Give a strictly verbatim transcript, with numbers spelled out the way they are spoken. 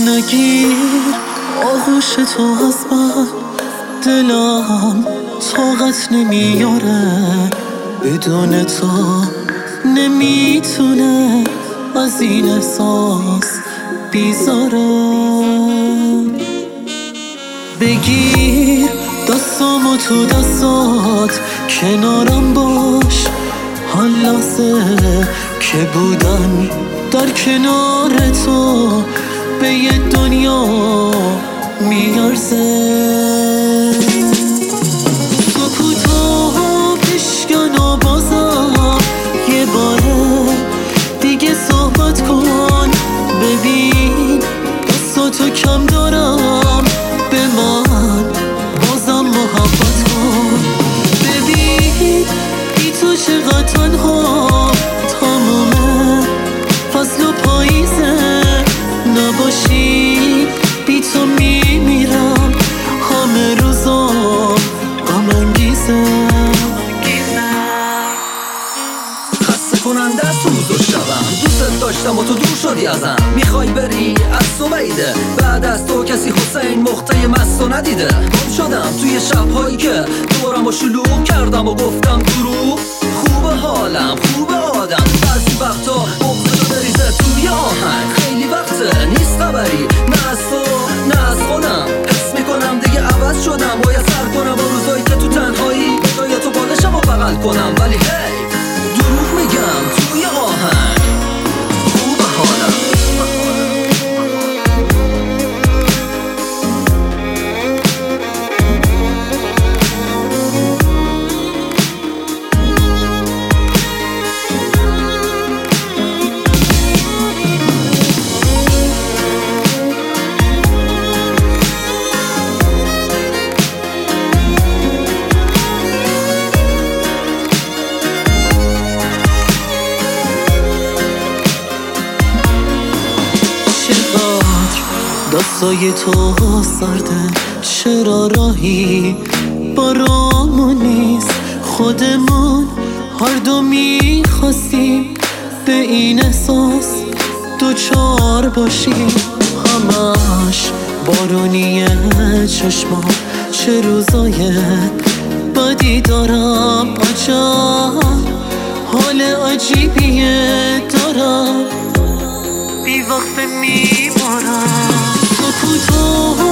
نگیر آغوش تو از من، دلم طاقت نمیاره بدون تو، نمیتونه از این احساس بیزاره. بگیر دستامو تو دستات، کنارم باش، حلاسه که بودن در کنار تو به یه دنیا میارزه. سکوتو بشکن و بازم یه باره دیگه صحبت کن، ببین دستاتو کم دارم، به من بازم محبت کن. ببین بی تو چقدر تنها، تمومه فصل و پاییزه، نباشی بی تو میمیرم، همه روزام غم انگیزه. خسته کننده است روز و شبم، دوست داشتم و تو دور شدی ازم، میخوای بری از تو بعیده، بعد از تو کسی حسین مقطع مست و ندیده. گم شدم توی شبهایی که دورم و شلوغ کردم و گفتم دروغ، خوبه حالم خوبه آدم، بعضی وقتا بغضشو بریزه توی آهنگ، خیلی وقته نیست خبری، نه از تو نه از خودم، حس میکنم دیگه عوض شدم، باید سر کنم با روزایی که تو تنهایی به جای تو بالشم و بغل کنم، ولی هی دروغ میگم توی آهنگ، خوبه حالم. دستای تو سرده، چرا راهی برامون نیست، خودمون هر دو میخواستیم به این احساس دوچار باشیم. همش بارونیه چشما، چه روزای بدی دارم، عجب حال عجیبیه دارم، بی وقت میمارم. سکوتو